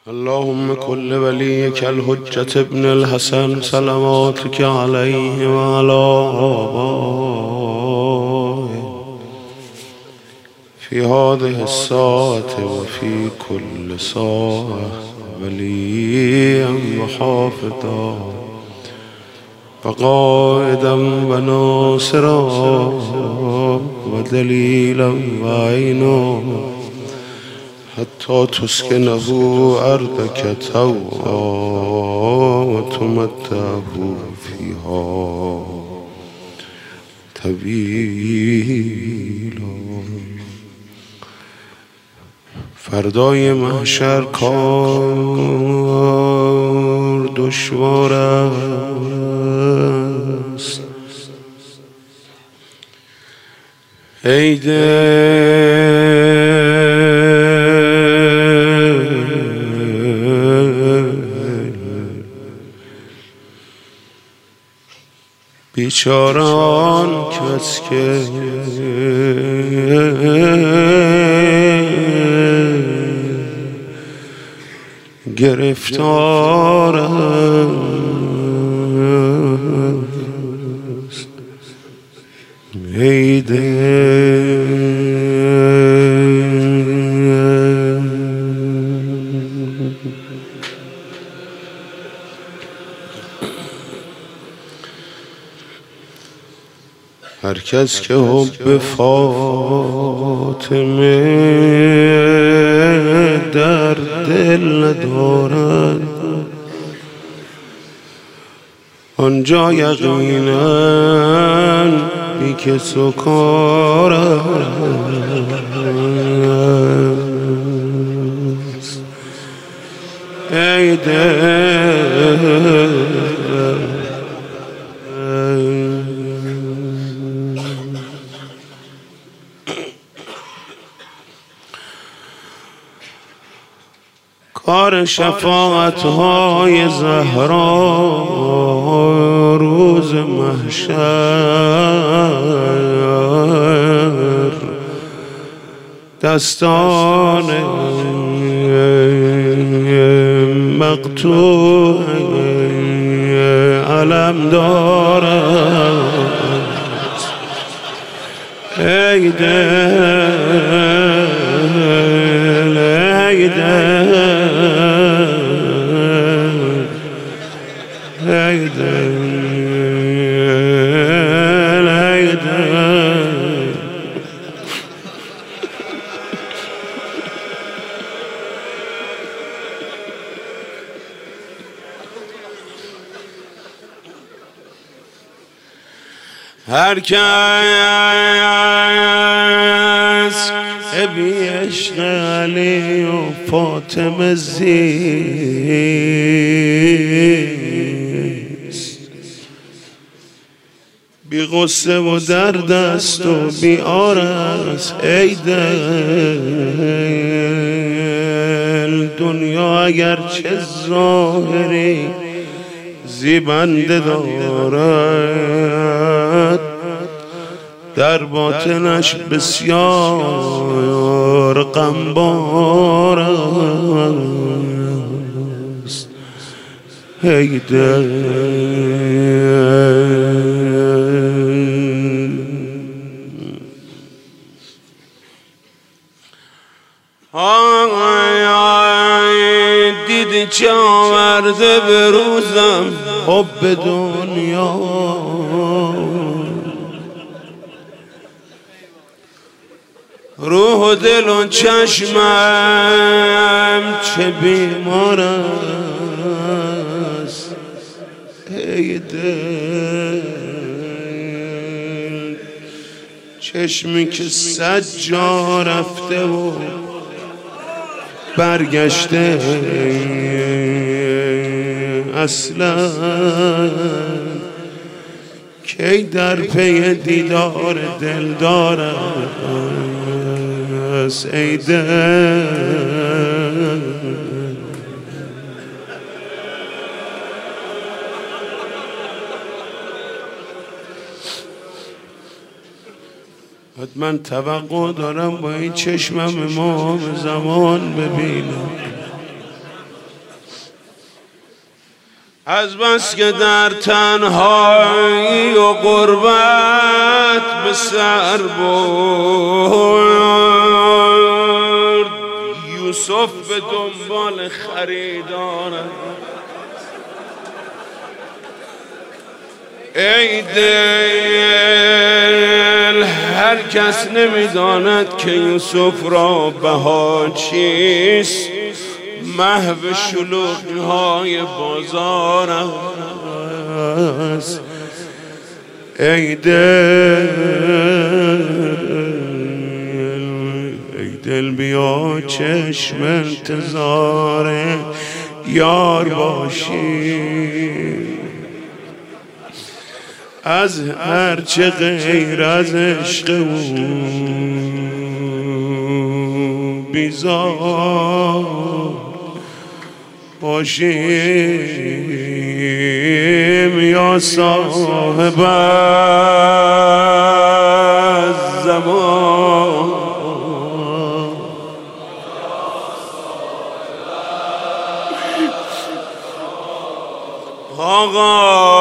اللهم كل وليك الحجة ابن الحسن صلواتك عليه وعلى آبائه في هذه الساعة وفي كل ساعة وليا وحافظا وقائدا وناصرا ودليلا وعينا حتى تسكنه أرضك طوعا وتمتعه فيها طویلا. فردای محشر کار دشوار است. ای بیچاران کس که گرفتار است. ای هر کس که حب فاطمه در دل ندارد آنجا یقینا بی کس و کار است. ای دل کار شفاعت های زهرا روز محشر دستان مقطوع علم دارد. ای دل ای دل ای دل ای دل هر کس بی عشق علی و فاطمه زیست بی غصه و درد است و بی آر است. ای دل دنیا اگر چه ظاهری زیبنده دارد در باطنش بسیار غمبار است. ای دل دیدی چه آورده به روزم حب دنیا روح و دل و چشمم چه بیمار است. ای دل چشمی که 100 جا رفته و برگشته اصلا کی در پی دیدار دلدار است. ای دل حتما توقع دارم با این چشمم امام زمان ببینم. از بس که در تنهایی و غربت به سر برد، یوسف به دنبال خریدارم. ای دل هر کس نمیداند که یوسف را بها چیست، محو شلوغی های بازار است. ای دل بیا چشم انتظار یار باشی، از هرچه غیر از عشق او بیزار باشیم یا صاحب الزمان. آقا